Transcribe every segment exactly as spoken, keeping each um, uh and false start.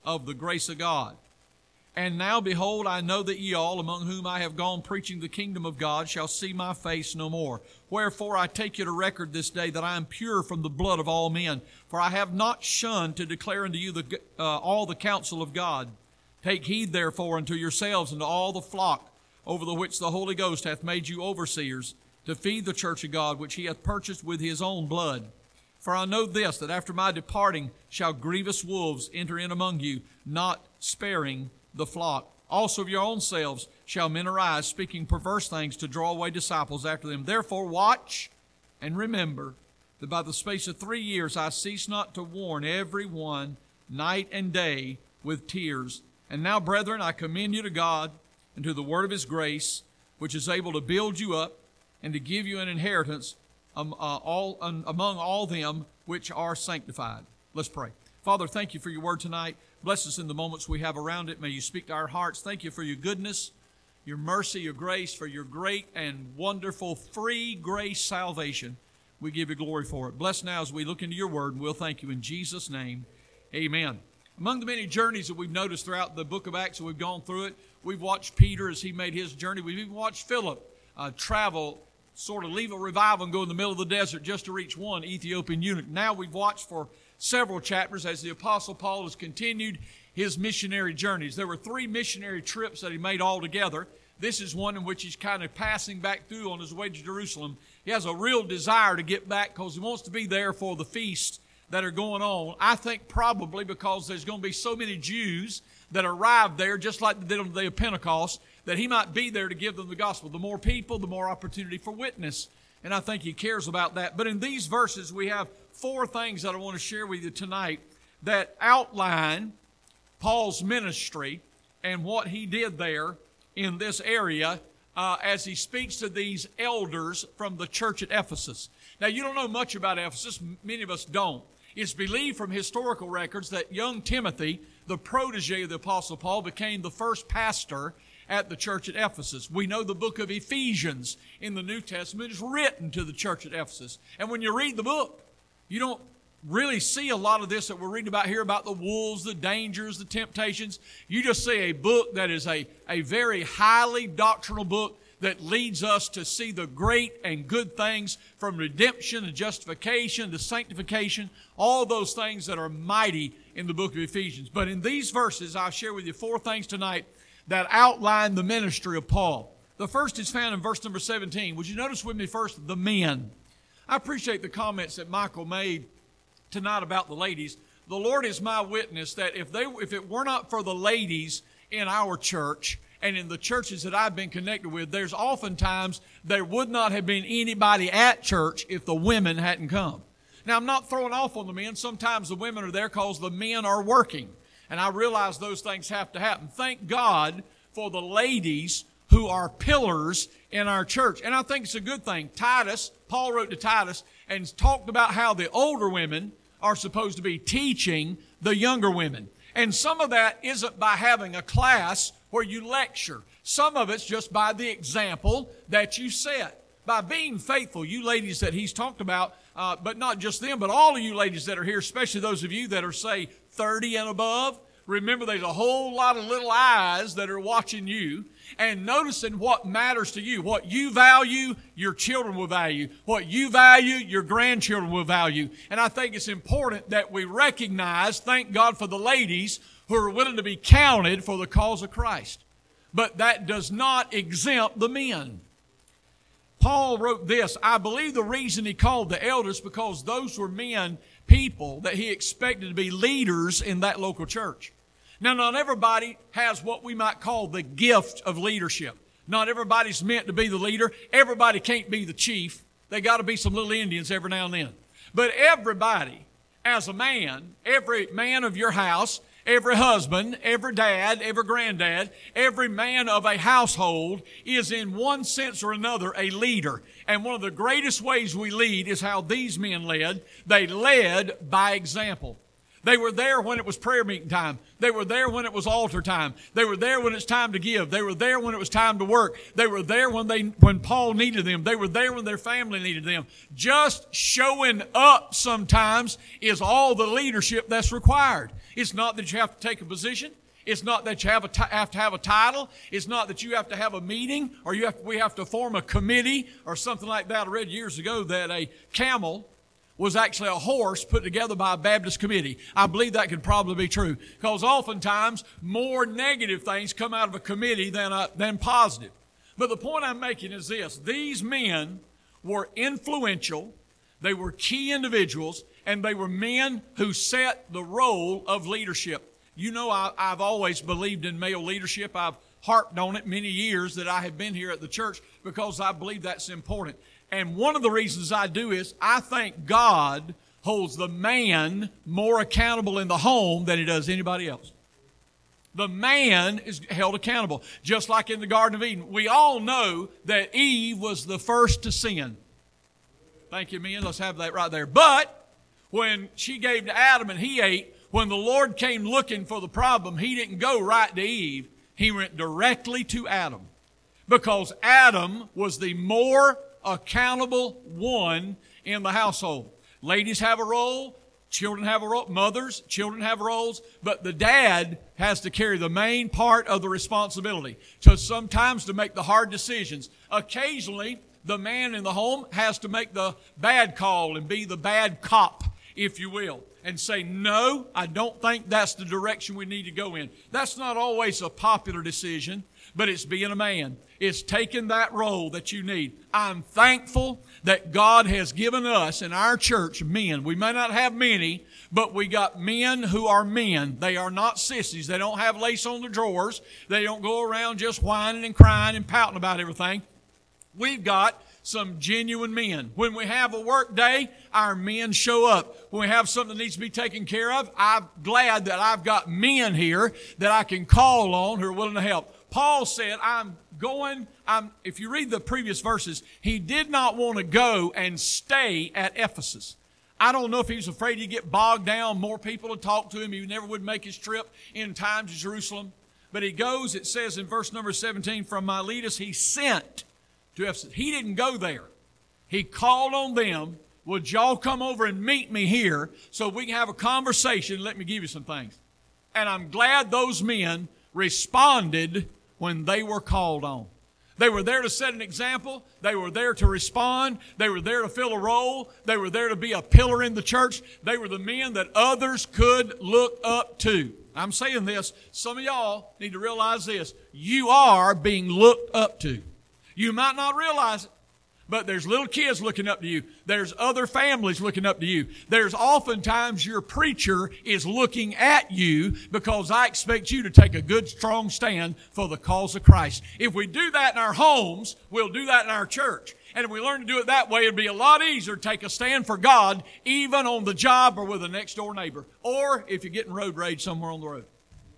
of the grace of God. And now, behold, I know that ye all, among whom I have gone preaching the kingdom of God, shall see my face no more. Wherefore I take you to record this day that I am pure from the blood of all men. For I have not shunned to declare unto you the, uh, all the counsel of God. Take heed therefore unto yourselves and to all the flock over the which the Holy Ghost hath made you overseers, to feed the church of God, which he hath purchased with his own blood. For I know this, that after my departing shall grievous wolves enter in among you, not sparing the flock. Also of your own selves shall men arise, speaking perverse things to draw away disciples after them. Therefore watch and remember that by the space of three years I cease not to warn every one night and day with tears. And now, brethren, I commend you to God and to the word of his grace, which is able to build you up and to give you an inheritance um, uh, all, um, among all them which are sanctified. Let's pray. Father, thank you for your word tonight. Bless us in the moments we have around it. May you speak to our hearts. Thank you for your goodness, your mercy, your grace, for your great and wonderful free grace salvation. We give you glory for it. Bless now as we look into your word, and we'll thank you in Jesus' name. Amen. Among the many journeys that we've noticed throughout the book of Acts, and we've gone through it, we've watched Peter as he made his journey. We've even watched Philip uh, travel, sort of leave a revival and go in the middle of the desert just to reach one Ethiopian eunuch. Now we've watched for several chapters as the Apostle Paul has continued his missionary journeys. There were three missionary trips that he made all together. This is one in which he's kind of passing back through on his way to Jerusalem. He has a real desire to get back because he wants to be there for the feasts that are going on. I think probably because there's going to be so many Jews that arrived there, just like they did on the day of Pentecost, that he might be there to give them the gospel. The more people, the more opportunity for witness. And I think he cares about that. But in these verses, we have four things that I want to share with you tonight that outline Paul's ministry and what he did there in this area uh, as he speaks to these elders from the church at Ephesus. Now, you don't know much about Ephesus. Many of us don't. It's believed from historical records that young Timothy, the protege of the Apostle Paul, became the first pastor at the church at Ephesus. We know the book of Ephesians in the New Testament is written to the church at Ephesus. And when you read the book, you don't really see a lot of this that we're reading about here about the wolves, the dangers, the temptations. You just see a book that is a, a very highly doctrinal book that leads us to see the great and good things from redemption and justification to sanctification, all those things that are mighty in the book of Ephesians. But in these verses, I'll share with you four things tonight that outline the ministry of Paul. The first is found in verse number seventeen. Would you notice with me first the men? I appreciate the comments that Michael made tonight about the ladies. The Lord is my witness that if they, if it were not for the ladies in our church and in the churches that I've been connected with, there's oftentimes there would not have been anybody at church if the women hadn't come. Now, I'm not throwing off on the men. Sometimes the women are there because the men are working. And I realize those things have to happen. Thank God for the ladies who are pillars in our church. And I think it's a good thing. Titus, Paul wrote to Titus and talked about how the older women are supposed to be teaching the younger women. And some of that isn't by having a class where you lecture. Some of it's just by the example that you set. By being faithful, you ladies that he's talked about, uh, but not just them, but all of you ladies that are here, especially those of you that are, say, thirty and above. Remember, there's a whole lot of little eyes that are watching you and noticing what matters to you. What you value, your children will value. What you value, your grandchildren will value. And I think it's important that we recognize, thank God for the ladies who are willing to be counted for the cause of Christ. But that does not exempt the men. Paul wrote this, I believe the reason he called the elders because those were men, people that he expected to be leaders in that local church. Now, not everybody has what we might call the gift of leadership. Not everybody's meant to be the leader. Everybody can't be the chief. They got to be some little Indians every now and then. But everybody, as a man, every man of your house, every husband, every dad, every granddad, every man of a household is in one sense or another a leader. And one of the greatest ways we lead is how these men led. They led by example. They were there when it was prayer meeting time. They were there when it was altar time. They were there when it's time to give. They were there when it was time to work. They were there when they when Paul needed them. They were there when their family needed them. Just showing up sometimes is all the leadership that's required. It's not that you have to take a position. It's not that you have, a t- have to have a title. It's not that you have to have a meeting or you have we have to form a committee or something like that. I read years ago that a camel was actually a horse put together by a Baptist committee. I believe that could probably be true because oftentimes more negative things come out of a committee than, uh, than positive. But the point I'm making is this. These men were influential. They were key individuals, and they were men who set the role of leadership. You know, I, I've always believed in male leadership. I've harped on it many years that I have been here at the church because I believe that's important. And one of the reasons I do is I think God holds the man more accountable in the home than he does anybody else. The man is held accountable. Just like in the Garden of Eden. We all know that Eve was the first to sin. Thank you, men. Let's have that right there. But when she gave to Adam and he ate, when the Lord came looking for the problem, he didn't go right to Eve. He went directly to Adam. Because Adam was the more accountable one in the household. Ladies have a role, children have a role, mothers, children have roles, but the dad has to carry the main part of the responsibility. So sometimes to make the hard decisions. Occasionally, the man in the home has to make the bad call and be the bad cop, if you will, and say, no, I don't think that's the direction we need to go in. That's not always a popular decision, but it's being a man. It's taking that role that you need. I'm thankful that God has given us in our church men. We may not have many, but we got men who are men. They are not sissies. They don't have lace on their drawers. They don't go around just whining and crying and pouting about everything. We've got some genuine men. When we have a work day, our men show up. When we have something that needs to be taken care of, I'm glad that I've got men here that I can call on who are willing to help. Paul said, I'm going, I'm, if you read the previous verses, he did not want to go and stay at Ephesus. I don't know if he was afraid he'd get bogged down, more people to talk to him. He never would make his trip in time to Jerusalem. But he goes, it says in verse number seventeen, from Miletus he sent to Ephesus. He didn't go there. He called on them, would y'all come over and meet me here so we can have a conversation and let me give you some things. And I'm glad those men responded when they were called on. They were there to set an example. They were there to respond. They were there to fill a role. They were there to be a pillar in the church. They were the men that others could look up to. I'm saying this, some of y'all need to realize this. You are being looked up to. You might not realize it, but there's little kids looking up to you. There's other families looking up to you. There's oftentimes your preacher is looking at you because I expect you to take a good, strong stand for the cause of Christ. If we do that in our homes, we'll do that in our church. And if we learn to do it that way, it'll be a lot easier to take a stand for God, even on the job or with a next-door neighbor, or if you're getting road rage somewhere on the road.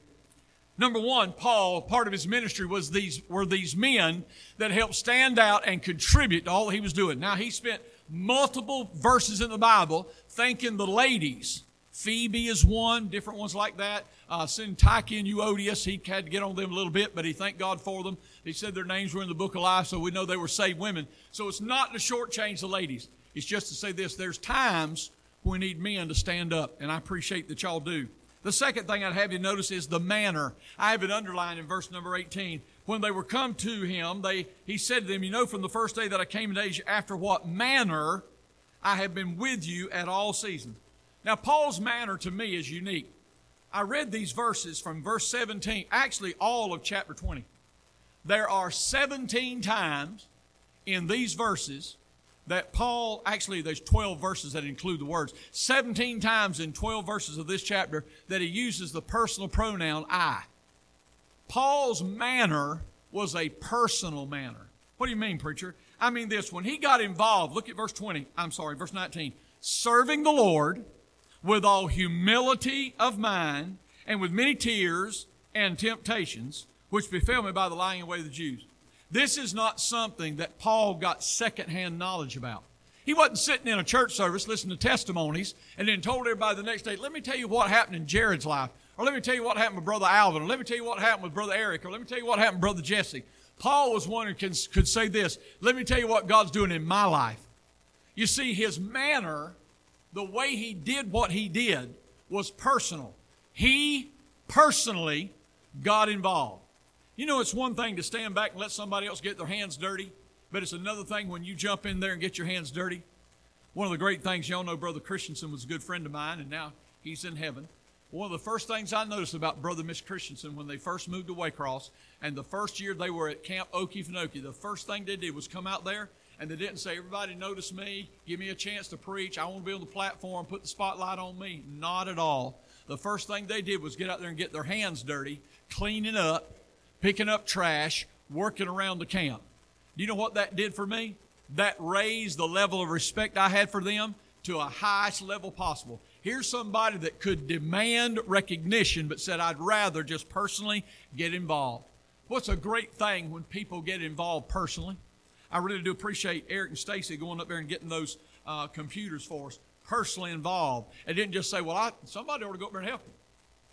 Number one, Paul, part of his ministry was these were these men that helped stand out and contribute to all that he was doing. Now, he spent multiple verses in the Bible thanking the ladies. Phoebe is one, different ones like that. Uh, Syntyche and Euodias, he had to get on them a little bit, but he thanked God for them. He said their names were in the book of life, so we know they were saved women. So it's not to shortchange the ladies. It's just to say this, there's times we need men to stand up, and I appreciate that y'all do. The second thing I'd have you notice is the manner. I have it underlined in verse number eighteen. When they were come to him, they he said to them, you know, from the first day that I came into Asia, after what manner I have been with you at all seasons. Now, Paul's manner to me is unique. I read these verses from verse seventeen, actually all of chapter twenty. There are seventeen times in these verses that Paul, actually there's twelve verses that include the words, seventeen times in twelve verses of this chapter that he uses the personal pronoun I. Paul's manner was a personal manner. What do you mean, preacher? I mean this, when he got involved, look at verse twenty, I'm sorry, verse nineteen. Serving the Lord with all humility of mind and with many tears and temptations, which befell me by the lying away of the Jews. This is not something that Paul got secondhand knowledge about. He wasn't sitting in a church service listening to testimonies and then told everybody the next day, let me tell you what happened in Jared's life. Or let me tell you what happened with Brother Alvin. Or let me tell you what happened with Brother Eric. Or let me tell you what happened with Brother Jesse. Paul was one who can, could say this, let me tell you what God's doing in my life. You see, his manner, the way he did what he did, was personal. He personally got involved. You know, it's one thing to stand back and let somebody else get their hands dirty, but it's another thing when you jump in there and get your hands dirty. One of the great things, y'all know Brother Christensen was a good friend of mine, and now he's in heaven. One of the first things I noticed about Brother and Miss Christensen when they first moved to Waycross, and the first year they were at Camp Okefenokee, the first thing they did was come out there, and they didn't say, everybody notice me, give me a chance to preach, I want to be on the platform, put the spotlight on me. Not at all. The first thing they did was get out there and get their hands dirty, cleaning up, picking up trash, working around the camp. Do you know what that did for me? That raised the level of respect I had for them to a highest level possible. Here's somebody that could demand recognition but said, I'd rather just personally get involved. What's a great thing when people get involved personally? I really do appreciate Eric and Stacy going up there and getting those uh, computers for us, personally involved. And didn't just say, well, I, somebody ought to go up there and help you.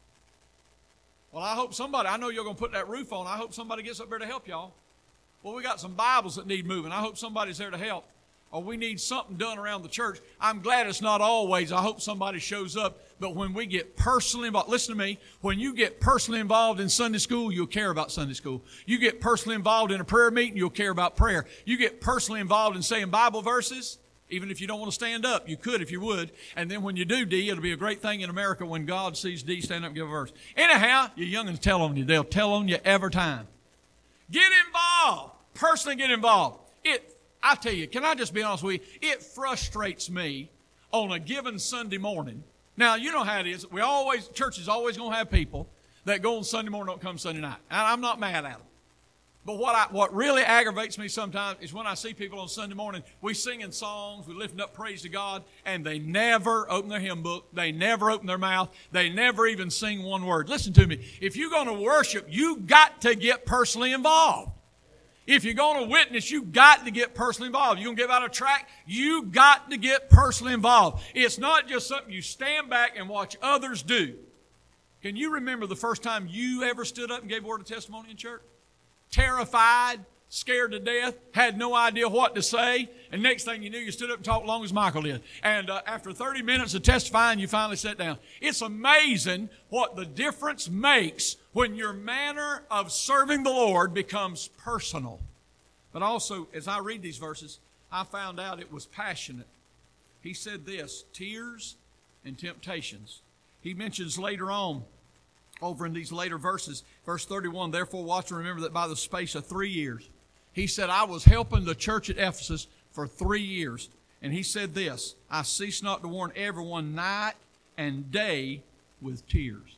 Well, I hope somebody, I know you're going to put that roof on. I hope somebody gets up there to help y'all. Well, we got some Bibles that need moving. I hope somebody's there to help. Or we need something done around the church. I'm glad it's not always. I hope somebody shows up. But when we get personally involved, listen to me, when you get personally involved in Sunday school, you'll care about Sunday school. You get personally involved in a prayer meeting, you'll care about prayer. You get personally involved in saying Bible verses, even if you don't want to stand up, you could if you would. And then when you do, D, it'll be a great thing in America when God sees D stand up and give a verse. Anyhow, your young'uns tell on you. They'll tell on you every time. Get involved. Personally get involved. It, I tell you, can I just be honest with you? It frustrates me on a given Sunday morning. Now, you know how it is. We always, church is always going to have people that go on Sunday morning, don't come Sunday night. And I'm not mad at them. But what I, what really aggravates me sometimes is when I see people on Sunday morning, we singing songs, we lifting up praise to God, and they never open their hymn book. They never open their mouth. They never even sing one word. Listen to me. If you're going to worship, you got to get personally involved. If you're going to witness, you got to get personally involved. You're going to give out a tract, you got to get personally involved. It's not just something you stand back and watch others do. Can you remember the first time you ever stood up and gave a word of testimony in church? Terrified, scared to death, had no idea what to say, and next thing you knew, you stood up and talked as long as Michael did. And uh, after thirty minutes of testifying, you finally sat down. It's amazing what the difference makes when your manner of serving the Lord becomes personal. But also, as I read these verses, I found out it was passionate. He said this, tears and temptations. He mentions later on, over in these later verses, verse thirty-one, therefore watch and remember that by the space of three years, he said, I was helping the church at Ephesus for three years. And he said this, I cease not to warn everyone night and day with tears.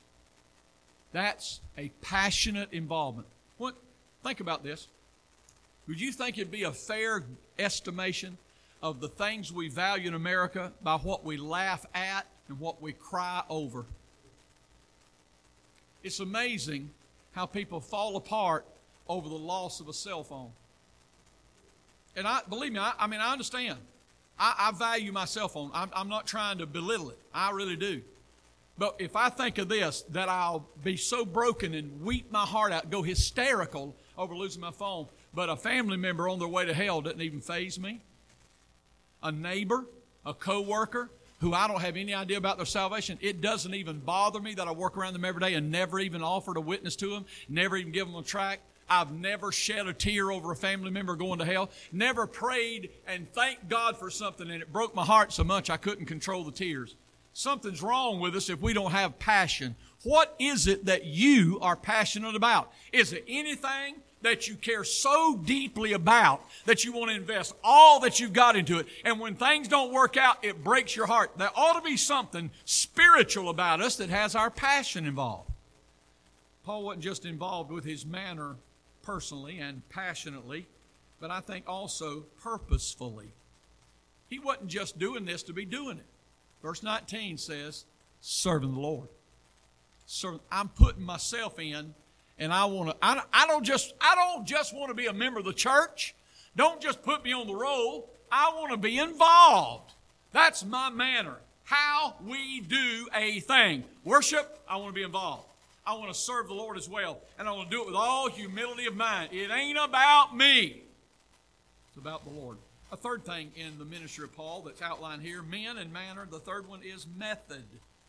That's a passionate involvement. What? Think about this. Would you think it'd be a fair estimation of the things we value in America by what we laugh at and what we cry over? It's amazing how people fall apart over the loss of a cell phone. And I believe me, I, I mean, I understand. I, I value my cell phone. I'm, I'm not trying to belittle it. I really do. But if I think of this, that I'll be so broken and weep my heart out, go hysterical over losing my phone, but a family member on their way to hell doesn't even faze me. A neighbor, a coworker, who I don't have any idea about their salvation, it doesn't even bother me that I work around them every day and never even offered a witness to them, never even give them a tract. I've never shed a tear over a family member going to hell, never prayed and thanked God for something, and it broke my heart so much I couldn't control the tears. Something's wrong with us if we don't have passion. What is it that you are passionate about? Is it anything that you care so deeply about that you want to invest all that you've got into it? And when things don't work out, it breaks your heart. There ought to be something spiritual about us that has our passion involved. Paul wasn't just involved with his manner personally and passionately, but I think also purposefully. He wasn't just doing this to be doing it. Verse nineteen says, serving the Lord. So I'm putting myself in, and I want to. I, I don't just. I don't just want to be a member of the church. Don't just put me on the roll. I want to be involved. That's my manner. How we do a thing. Worship, I want to be involved. I want to serve the Lord as well. And I want to do it with all humility of mind. It ain't about me. It's about the Lord. A third thing in the ministry of Paul that's outlined here, men and manner. The third one is method.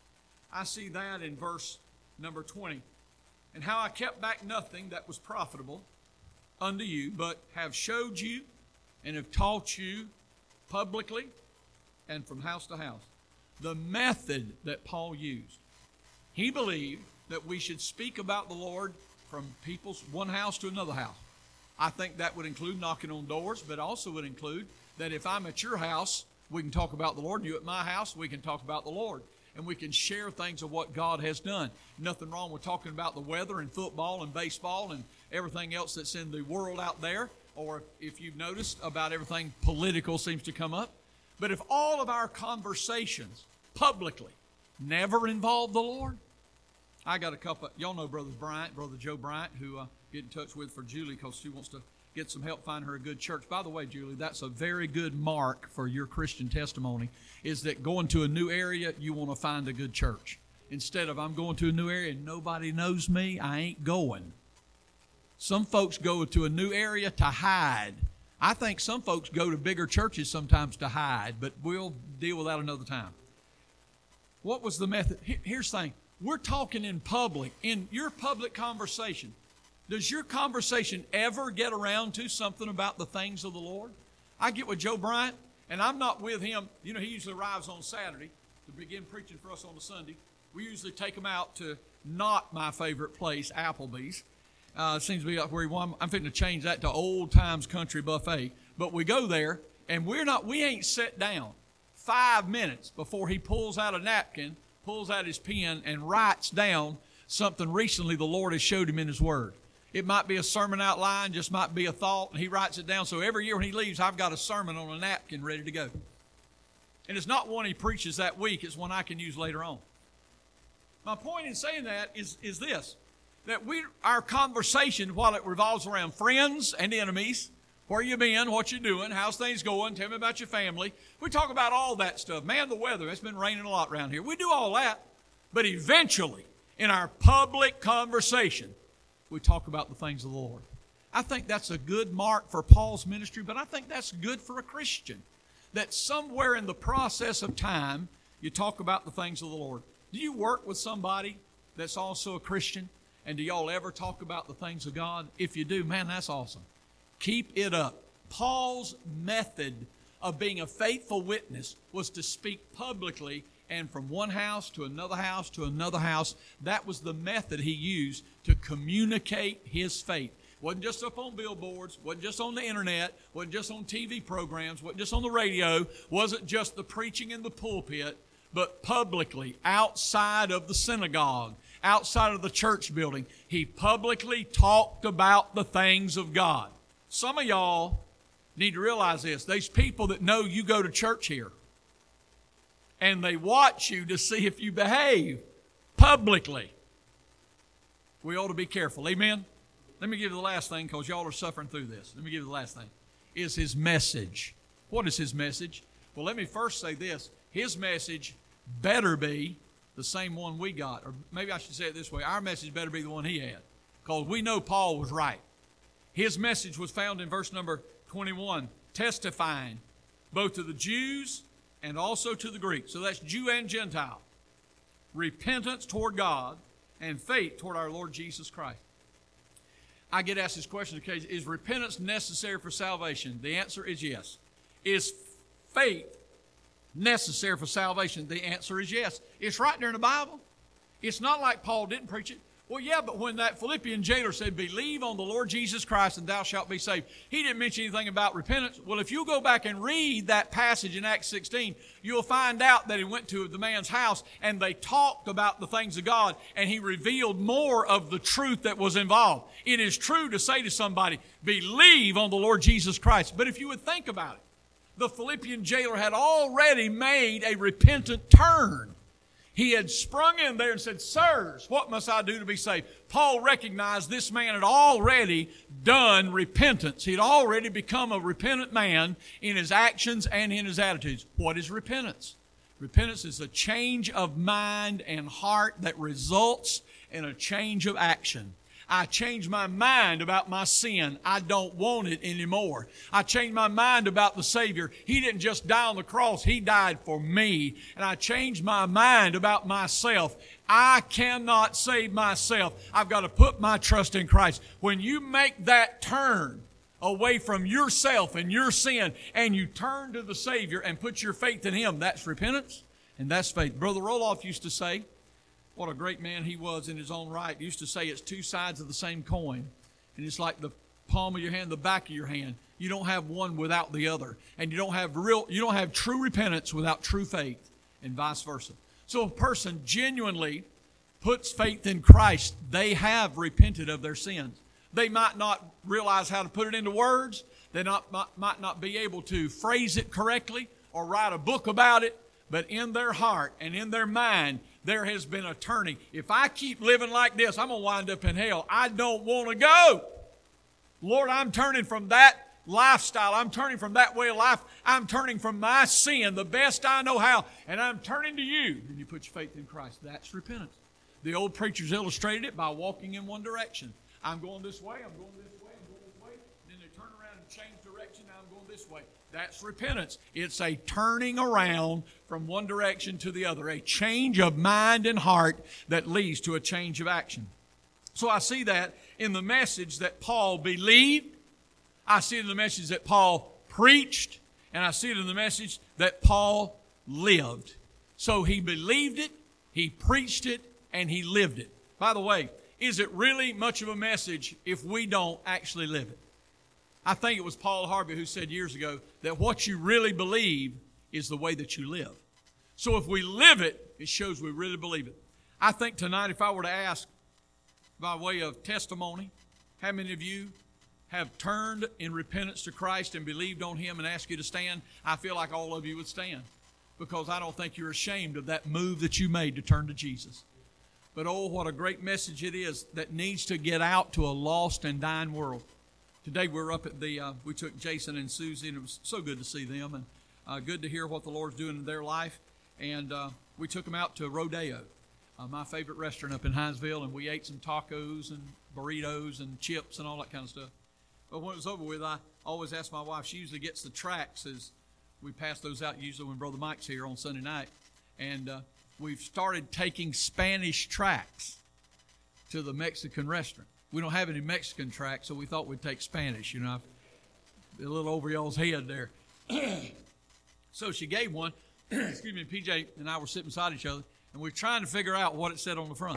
I see that in verse number twenty. And how I kept back nothing that was profitable unto you, but have showed you and have taught you publicly and from house to house. The method that Paul used. He believed that we should speak about the Lord from people's one house to another house. I think that would include knocking on doors, but also would include that if I'm at your house, we can talk about the Lord, and you at my house, we can talk about the Lord. And we can share things of what God has done. Nothing wrong with talking about the weather and football and baseball and everything else that's in the world out there. Or if you've noticed, about everything political seems to come up. But if all of our conversations publicly never involve the Lord, I got a couple, y'all know Brother Bryant, Brother Joe Bryant, who I get in touch with for Julie because she wants to get some help find her a good church. By the way, Julie, that's a very good mark for your Christian testimony, is that going to a new area, you want to find a good church. Instead of, I'm going to a new area and nobody knows me, I ain't going. Some folks go to a new area to hide. I think some folks go to bigger churches sometimes to hide, but we'll deal with that another time. What was the method? Here's the thing. We're talking in public, in your public conversation. Does your conversation ever get around to something about the things of the Lord? I get with Joe Bryant, and I'm not with him. You know, he usually arrives on Saturday to begin preaching for us on a Sunday. We usually take him out to not my favorite place, Applebee's. Uh, it seems to be where he won. I'm fitting to change that to Old Times Country Buffet. But we go there, and we're not, we ain't sat down five minutes before he pulls out a napkin, pulls out his pen, and writes down something recently the Lord has showed him in His Word. It might be a sermon outline, just might be a thought, and he writes it down. So every year when he leaves, I've got a sermon on a napkin ready to go. And it's not one he preaches that week, it's one I can use later on. My point in saying that is, is this, that we, our conversation, while it revolves around friends and enemies, where you been, what you doing, how's things going, tell me about your family. We talk about all that stuff. Man, the weather, it's been raining a lot around here. We do all that. But eventually, in our public conversation, we talk about the things of the Lord. I think that's a good mark for Paul's ministry, but I think that's good for a Christian. That somewhere in the process of time, you talk about the things of the Lord. Do you work with somebody that's also a Christian? And do y'all ever talk about the things of God? If you do, man, that's awesome. Keep it up. Paul's method of being a faithful witness was to speak publicly and from one house to another house to another house. That was the method he used to communicate his faith. Wasn't just up on billboards, wasn't just on the internet, wasn't just on T V programs, wasn't just on the radio, wasn't just the preaching in the pulpit, but publicly, outside of the synagogue, outside of the church building, he publicly talked about the things of God. Some of y'all need to realize this. There's people that know you go to church here, and they watch you to see if you behave publicly. We ought to be careful. Amen? Let me give you the last thing, because y'all are suffering through this. Let me give you the last thing. Is his message. What is his message? Well, let me first say this. His message better be the same one we got. Or maybe I should say it this way. Our message better be the one he had, because we know Paul was right. His message was found in verse number twenty-one, testifying both to the Jews and also to the Greeks. So that's Jew and Gentile. Repentance toward God and faith toward our Lord Jesus Christ. I get asked this question occasionally, is repentance necessary for salvation? The answer is yes. Is faith necessary for salvation? The answer is yes. It's right there in the Bible. It's not like Paul didn't preach it. Well, yeah, but when that Philippian jailer said, believe on the Lord Jesus Christ and thou shalt be saved, he didn't mention anything about repentance. Well, if you go back and read that passage in Acts sixteen, you'll find out that he went to the man's house and they talked about the things of God, and he revealed more of the truth that was involved. It is true to say to somebody, believe on the Lord Jesus Christ. But if you would think about it, the Philippian jailer had already made a repentant turn. He had sprung in there and said, "Sirs, what must I do to be saved?" Paul recognized this man had already done repentance. He had already become a repentant man in his actions and in his attitudes. What is repentance? Repentance is a change of mind and heart that results in a change of action. I changed my mind about my sin. I don't want it anymore. I changed my mind about the Savior. He didn't just die on the cross. He died for me. And I changed my mind about myself. I cannot save myself. I've got to put my trust in Christ. When you make that turn away from yourself and your sin, and you turn to the Savior and put your faith in Him, that's repentance and that's faith. Brother Roloff used to say, what a great man he was in his own right, he used to say it's two sides of the same coin. And it's like the palm of your hand, the back of your hand. You don't have one without the other. And you don't have real, you don't have true repentance without true faith, and vice versa. So if a person genuinely puts faith in Christ, they have repented of their sins. They might not realize how to put it into words. They not, might, might not be able to phrase it correctly or write a book about it. But in their heart and in their mind, there has been a turning. If I keep living like this, I'm going to wind up in hell. I don't want to go. Lord, I'm turning from that lifestyle. I'm turning from that way of life. I'm turning from my sin the best I know how. And I'm turning to you. And you put your faith in Christ. That's repentance. The old preachers illustrated it by walking in one direction. I'm going this way. I'm going this way. I'm going this way. Then they turn around and change direction. Now I'm going this way. That's repentance. It's a turning around from one direction to the other, a change of mind and heart that leads to a change of action. So I see that in the message that Paul believed. I see it in the message that Paul preached. And I see it in the message that Paul lived. So he believed it, he preached it, and he lived it. By the way, is it really much of a message if we don't actually live it? I think it was Paul Harvey who said years ago that what you really believe is the way that you live. So if we live it, it shows we really believe it. I think tonight if I were to ask by way of testimony, how many of you have turned in repentance to Christ and believed on Him and asked you to stand, I feel like all of you would stand, because I don't think you're ashamed of that move that you made to turn to Jesus. But oh, what a great message it is that needs to get out to a lost and dying world. Today we're up at the, uh, we took Jason and Susie, and it was so good to see them, and uh, good to hear what the Lord's doing in their life. And uh, we took them out to Rodeo, uh, my favorite restaurant up in Hinesville, and we ate some tacos and burritos and chips and all that kind of stuff. But when it was over with, I always ask my wife, she usually gets the tracts as we pass those out usually when Brother Mike's here on Sunday night. And uh, we've started taking Spanish tracts to the Mexican restaurant. We don't have any Mexican tracts, so we thought we'd take Spanish, you know. A little over y'all's head there. So she gave one. Excuse me, P J and I were sitting beside each other, and we were trying to figure out what it said on the front.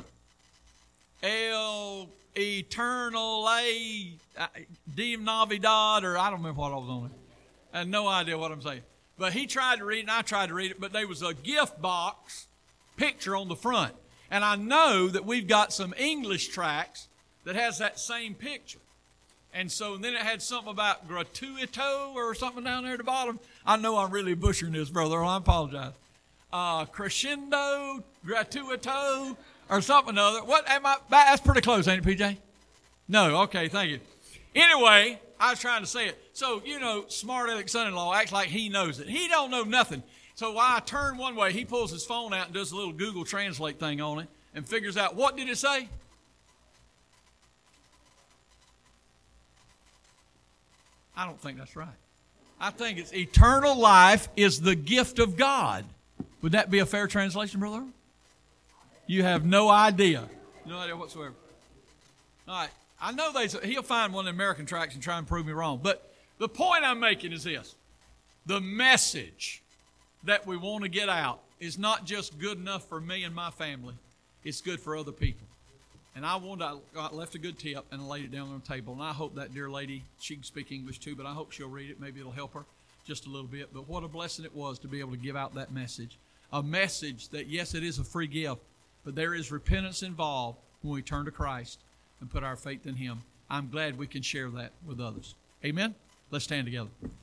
El Eternal A de Navidad, or I don't remember what I was on it. I had no idea what I'm saying. But he tried to read it, and I tried to read it, but there was a gift box picture on the front. And I know that we've got some English tracts that has that same picture. And so and then it had something about gratuito or something down there at the bottom. I know I'm really butchering this, brother. I apologize. Uh, crescendo, gratuito, or something or other. What am I? That's pretty close, ain't it, P J? No, okay, thank you. Anyway, I was trying to say it. So, you know, smart aleck son-in-law acts like he knows it. He don't know nothing. So while I turn one way, he pulls his phone out and does a little Google Translate thing on it and figures out, what did it say? I don't think that's right. I think it's eternal life is the gift of God. Would that be a fair translation, brother? You have no idea. No idea whatsoever. All right. I know they, he'll find one of the American tracts and try and prove me wrong. But the point I'm making is this. The message that we want to get out is not just good enough for me and my family. It's good for other people. And I wanted, I left a good tip and I laid it down on the table. And I hope that dear lady, she can speak English too, but I hope she'll read it. Maybe it'll help her just a little bit. But what a blessing it was to be able to give out that message. A message that, yes, it is a free gift, but there is repentance involved when we turn to Christ and put our faith in Him. I'm glad we can share that with others. Amen? Let's stand together.